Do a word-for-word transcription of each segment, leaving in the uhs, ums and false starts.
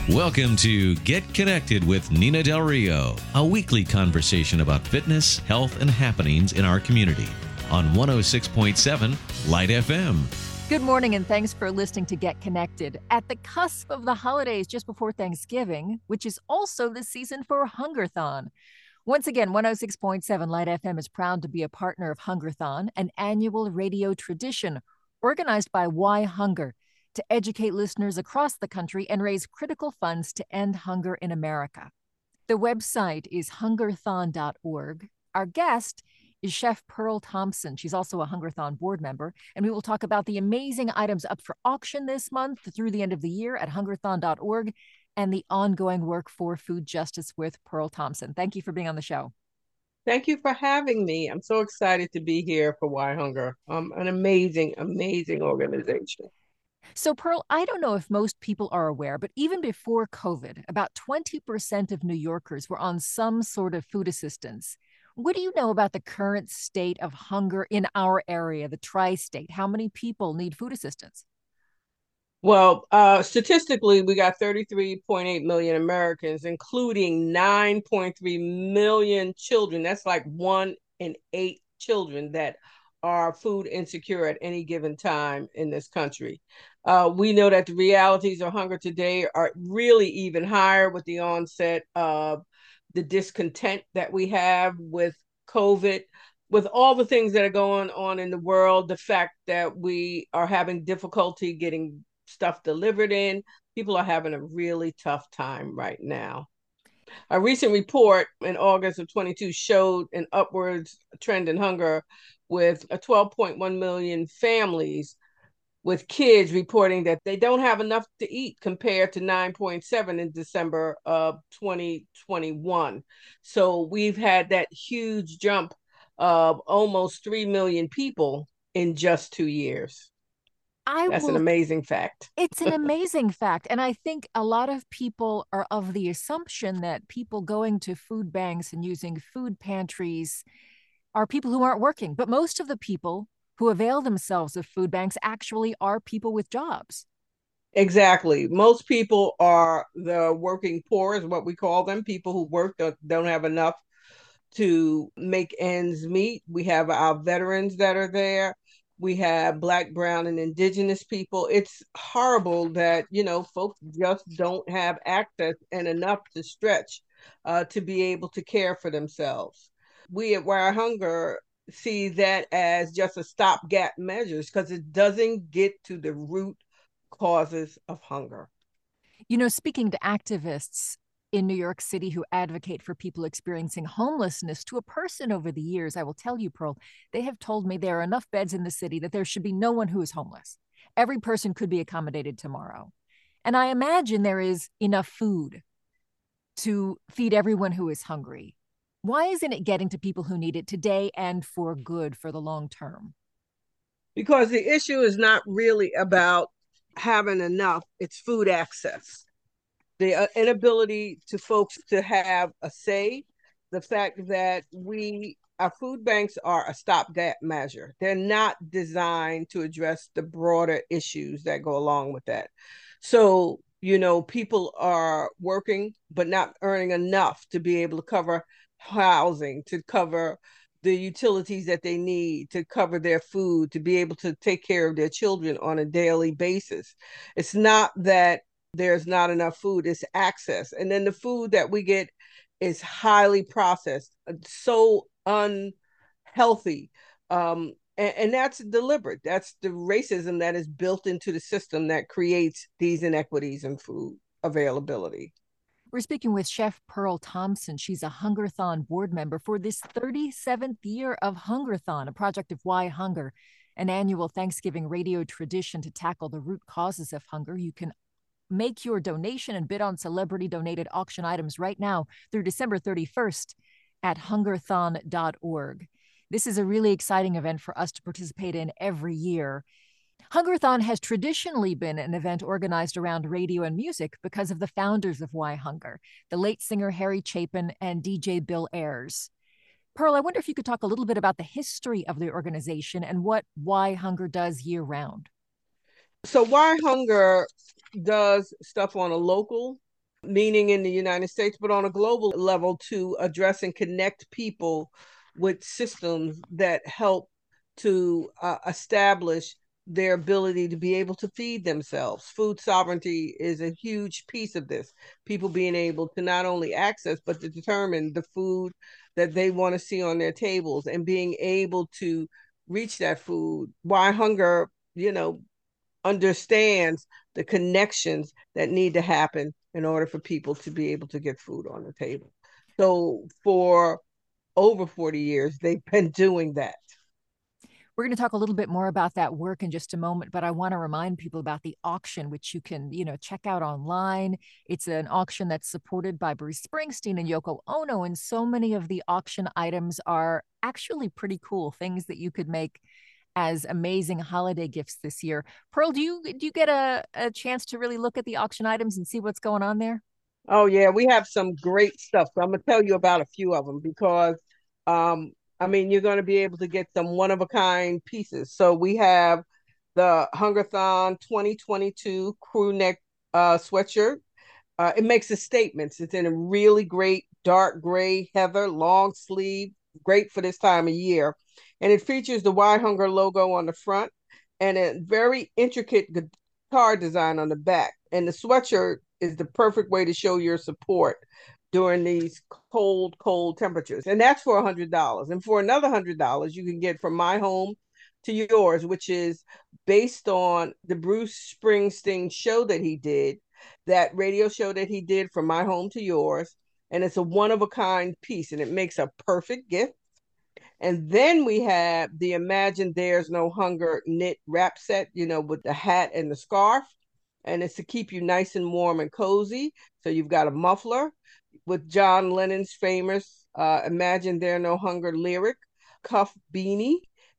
Welcome to Get Connected with Nina Del Rio, a weekly conversation about fitness, health, and happenings in our community on one oh six point seven Light F M. Good morning, and thanks for listening to Get Connected. At the cusp of the holidays just before Thanksgiving, which is also the season for Hungerthon. Once again, one oh six point seven Light F M is proud to be a partner of Hungerthon, an annual radio tradition organized by Why Hunger to educate listeners across the country and raise critical funds to end hunger in America. The website is hungerthon dot org. Our guest is Chef Pearl Thompson. She's also a Hungerthon board member, and we will talk about the amazing items up for auction this month through the end of the year at hungerthon dot org and the ongoing work for food justice with Pearl Thompson. Thank you for being on the show. Thank you for having me. I'm so excited to be here for Why Hunger. Um, an amazing, amazing organization. So, Pearl, I don't know if most people are aware, but even before COVID, about twenty percent of New Yorkers were on some sort of food assistance. What do you know about the current state of hunger in our area, the tri-state? How many people need food assistance? Well, uh, statistically, we got thirty-three point eight million Americans, including nine point three million children. That's like one in eight children that are food insecure at any given time in this country. Uh, we know that the realities of hunger today are really even higher with the onset of the discontent that we have with COVID, with all the things that are going on in the world, the fact that we are having difficulty getting stuff delivered in. People are having a really tough time right now. A recent report in August of twenty-two showed an upwards trend in hunger with a twelve point one million families with kids reporting that they don't have enough to eat compared to nine point seven in December of twenty twenty-one. So we've had that huge jump of almost three million people in just two years. I That's will, an amazing fact. It's an amazing fact. And I think a lot of people are of the assumption that people going to food banks and using food pantries are people who aren't working. But most of the people who avail themselves of food banks actually are people with jobs. Exactly. Most people are the working poor, is what we call them. People who work don't, don't have enough to make ends meet. We have our veterans that are there. We have Black, Brown, and Indigenous people. It's horrible that, you know, folks just don't have access and enough to stretch uh, to be able to care for themselves. We at Why Hunger see that as just a stopgap measures because it doesn't get to the root causes of hunger. You know, speaking to activists in New York City who advocate for people experiencing homelessness, to a person over the years, I will tell you, Pearl, they have told me there are enough beds in the city that there should be no one who is homeless. Every person could be accommodated tomorrow. And I imagine there is enough food to feed everyone who is hungry. Why isn't it getting to people who need it today and for good for the long term? Because the issue is not really about having enough, it's food access. The inability to folks to have a say, the fact that we, our food banks are a stopgap measure. They're not designed to address the broader issues that go along with that. So, you know, people are working, but not earning enough to be able to cover housing, to cover the utilities that they need, to cover their food, to be able to take care of their children on a daily basis. It's not that there's not enough food, it's access. And then the food that we get is highly processed, so unhealthy. Um, and, and that's deliberate. That's the racism that is built into the system that creates these inequities in food availability. We're speaking with Chef Pearl Thompson. She's a Hungerthon board member for this thirty-seventh year of Hungerthon, a project of Why Hunger, an annual Thanksgiving radio tradition to tackle the root causes of hunger. You can make your donation and bid on celebrity-donated auction items right now through December thirty-first at hungerthon dot org. This is a really exciting event for us to participate in every year. Hungerthon has traditionally been an event organized around radio and music because of the founders of Why Hunger, the late singer Harry Chapin and D J Bill Ayers. Pearl, I wonder if you could talk a little bit about the history of the organization and what Why Hunger does year-round. So Why Hunger does stuff on a local meaning in the United States, but on a global level to address and connect people with systems that help to uh, establish their ability to be able to feed themselves. Food sovereignty is a huge piece of this. People being able to not only access, but to determine the food that they want to see on their tables and being able to reach that food. Why Hunger, you know, understands the connections that need to happen in order for people to be able to get food on the table. So for over forty years, they've been doing that. We're going to talk a little bit more about that work in just a moment, but I want to remind people about the auction, which you can, you know, check out online. It's an auction that's supported by Bruce Springsteen and Yoko Ono, and so many of the auction items are actually pretty cool, things that you could make as amazing holiday gifts this year. Pearl, do you do you get a, a chance to really look at the auction items and see what's going on there? Oh yeah, we have some great stuff. So I'm gonna tell you about a few of them because um I mean you're gonna be able to get some one of a kind pieces. So we have the Hungerthon twenty twenty-two crew neck uh sweatshirt. Uh, it makes a statement. It's in a really great dark gray heather, long sleeve, great for this time of year. And it features the Why Hunger logo on the front and a very intricate guitar design on the back. And the sweatshirt is the perfect way to show your support during these cold, cold temperatures. And that's for one hundred dollars. And for another one hundred dollars, you can get From My Home to Yours, which is based on the Bruce Springsteen show that he did, that radio show that he did, From My Home to Yours. And it's a one of a kind piece and it makes a perfect gift. And then we have the Imagine There's No Hunger knit wrap set, you know, with the hat and the scarf. And it's to keep you nice and warm and cozy. So you've got a muffler with John Lennon's famous uh, Imagine There No Hunger lyric, cuff beanie,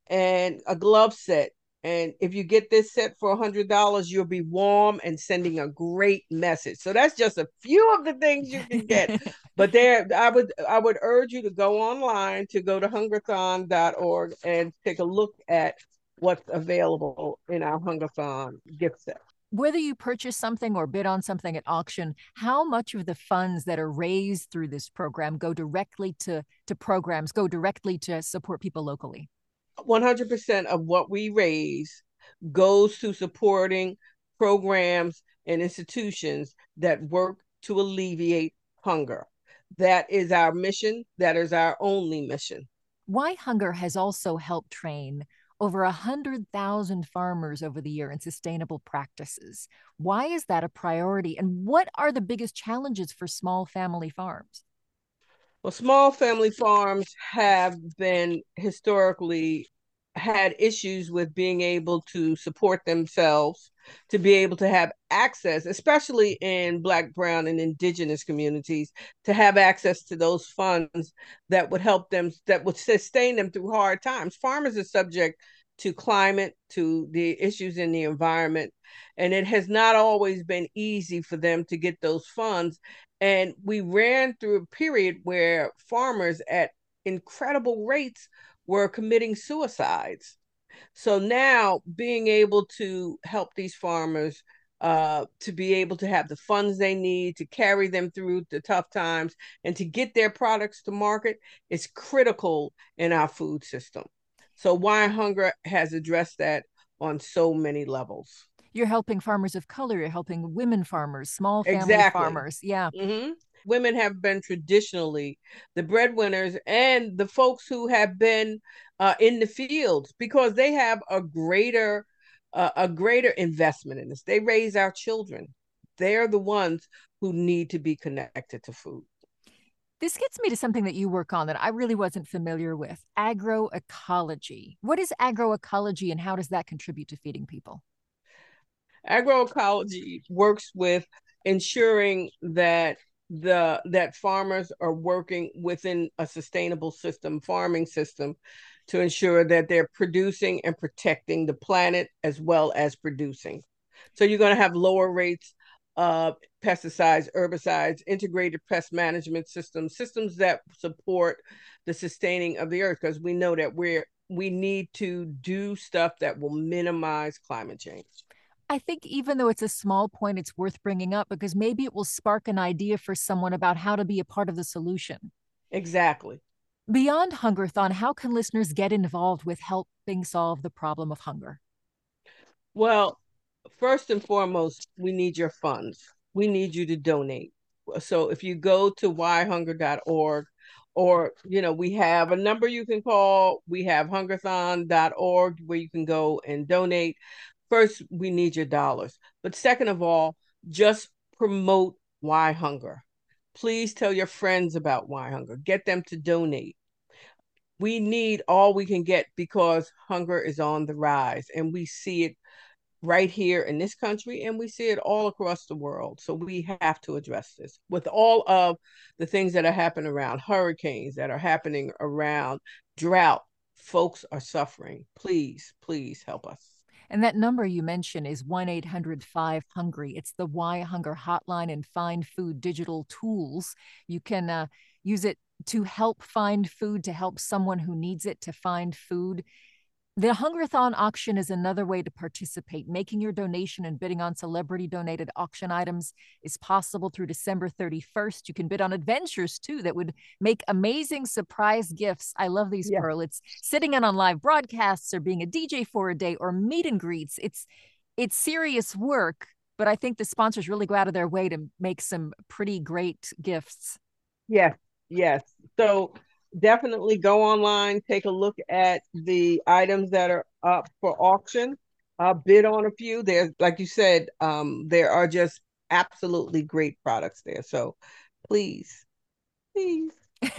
and a glove set. And if you get this set for one hundred dollars, you'll be warm and sending a great message. So that's just a few of the things you can get. But there, I would I would urge you to go online, to go to hungerthon dot org and take a look at what's available in our Hungerthon gift set. Whether you purchase something or bid on something at auction, how much of the funds that are raised through this program go directly to, to programs, go directly to support people locally? one hundred percent of what we raise goes to supporting programs and institutions that work to alleviate hunger. That is our mission. That is our only mission. Why Hunger has also helped train over one hundred thousand farmers over the year in sustainable practices. Why is that a priority? And what are the biggest challenges for small family farms? Well, small family farms have been historically had issues with being able to support themselves, to be able to have access, especially in Black, Brown, and Indigenous communities, to have access to those funds that would help them, that would sustain them through hard times. Farmers are subject to climate, to the issues in the environment, and it has not always been easy for them to get those funds. And we ran through a period where farmers at incredible rates were committing suicides. So now being able to help these farmers uh, to be able to have the funds they need to carry them through the tough times and to get their products to market is critical in our food system. So Why Hunger has addressed that on so many levels. You're helping farmers of color, you're helping women farmers, small family exactly. farmers. Yeah. Mm-hmm. Women have been traditionally the breadwinners and the folks who have been uh, in the fields because they have a greater uh, a greater investment in this. They raise our children. They're the ones who need to be connected to food. This gets me to something that you work on that I really wasn't familiar with, agroecology. What is agroecology and how does that contribute to feeding people? Agroecology works with ensuring that the that farmers are working within a sustainable system, farming system, to ensure that they're producing and protecting the planet as well as producing. So you're going to have lower rates of pesticides, herbicides, integrated pest management systems, systems that support the sustaining of the earth, because we know that we're we need to do stuff that will minimize climate change. I think even though it's a small point, it's worth bringing up because maybe it will spark an idea for someone about how to be a part of the solution. Exactly. Beyond Hungerthon, how can listeners get involved with helping solve the problem of hunger? Well, first and foremost, we need your funds. We need you to donate. So if you go to why hunger dot org, or, you know, we have a number you can call. We have hungerthon dot org where you can go and donate. First, we need your dollars. But second of all, just promote Why Hunger. Please tell your friends about Why Hunger. Get them to donate. We need all we can get because hunger is on the rise, and we see it right here in this country, and we see it all across the world. So we have to address this with all of the things that are happening around hurricanes, that are happening around drought. Folks are suffering. Please, please help us. And that number you mentioned is one eight hundred five hungry. It's the Why Hunger hotline and Find Food digital tools. You can uh, use it to help find food, to help someone who needs it to find food. The Hungerthon auction is another way to participate. Making your donation and bidding on celebrity-donated auction items is possible through December thirty-first. You can bid on adventures, too, that would make amazing surprise gifts. I love these, yeah. Pearl. It's sitting in on live broadcasts or being a D J for a day or meet and greets. It's, it's serious work, but I think the sponsors really go out of their way to make some pretty great gifts. Yes, yes. So definitely go online, take a look at the items that are up for auction, uh, bid on a few. There's, like you said, um, there are just absolutely great products there. So please, please.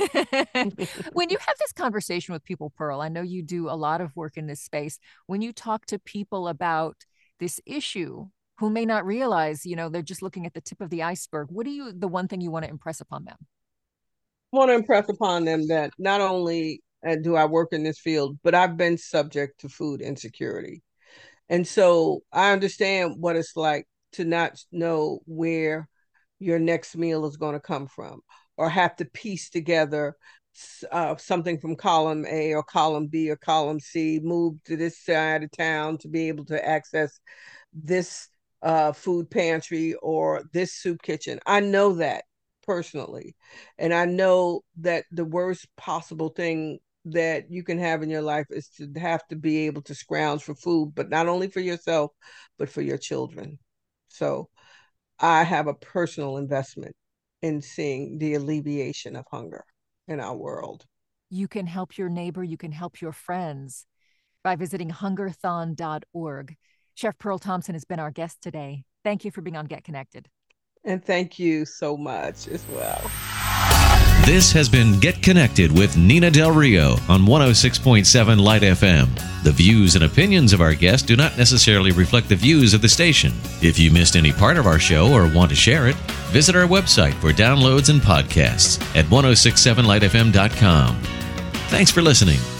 When you have this conversation with people, Pearl, I know you do a lot of work in this space. When you talk to people about this issue who may not realize, you know, they're just looking at the tip of the iceberg, what do you, the one thing you want to impress upon them? I want to impress upon them that not only do I work in this field, but I've been subject to food insecurity. And so I understand what it's like to not know where your next meal is going to come from, or have to piece together uh, something from column A or column B or column C, move to this side of town to be able to access this uh, food pantry or this soup kitchen. I know that personally. And I know that the worst possible thing that you can have in your life is to have to be able to scrounge for food, but not only for yourself, but for your children. So I have a personal investment in seeing the alleviation of hunger in our world. You can help your neighbor, you can help your friends by visiting hungerthon dot org. Chef Pearl Thompson has been our guest today. Thank you for being on Get Connected. And thank you so much as well. This has been Get Connected with Nina Del Rio on one oh six point seven Light F M. The views and opinions of our guests do not necessarily reflect the views of the station. If you missed any part of our show or want to share it, visit our website for downloads and podcasts at ten sixty-seven light f m dot com. Thanks for listening.